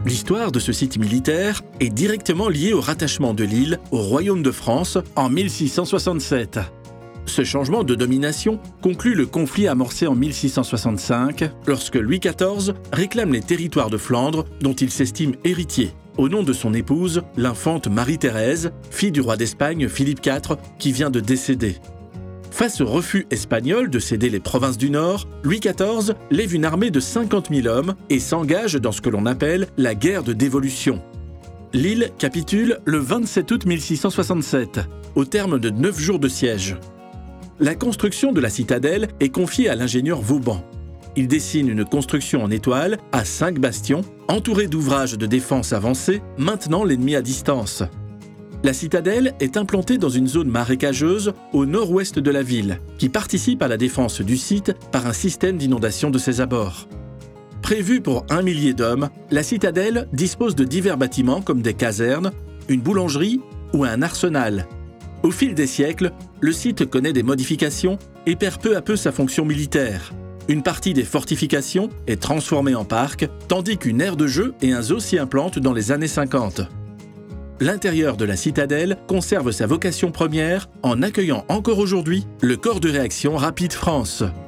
L'histoire de ce site militaire est directement liée au rattachement de l'île au royaume de France en 1667. Ce changement de domination conclut le conflit amorcé en 1665 lorsque Louis XIV réclame les territoires de Flandre dont il s'estime héritier, au nom de son épouse, l'infante Marie-Thérèse, fille du roi d'Espagne Philippe IV, qui vient de décéder. Face au refus espagnol de céder les provinces du Nord, Louis XIV lève une armée de 50 000 hommes et s'engage dans ce que l'on appelle la guerre de dévolution. L'île capitule le 27 août 1667, au terme de 9 jours de siège. La construction de la citadelle est confiée à l'ingénieur Vauban. Il dessine une construction en étoile à 5 bastions, entourés d'ouvrages de défense avancés, maintenant l'ennemi à distance. La citadelle est implantée dans une zone marécageuse au nord-ouest de la ville, qui participe à la défense du site par un système d'inondation de ses abords. Prévue pour 1 millier d'hommes, la citadelle dispose de divers bâtiments comme des casernes, une boulangerie ou un arsenal. Au fil des siècles, le site connaît des modifications et perd peu à peu sa fonction militaire. Une partie des fortifications est transformée en parc, tandis qu'une aire de jeu et un zoo s'y implantent dans les années 50. L'intérieur de la citadelle conserve sa vocation première en accueillant encore aujourd'hui le corps de réaction rapide France.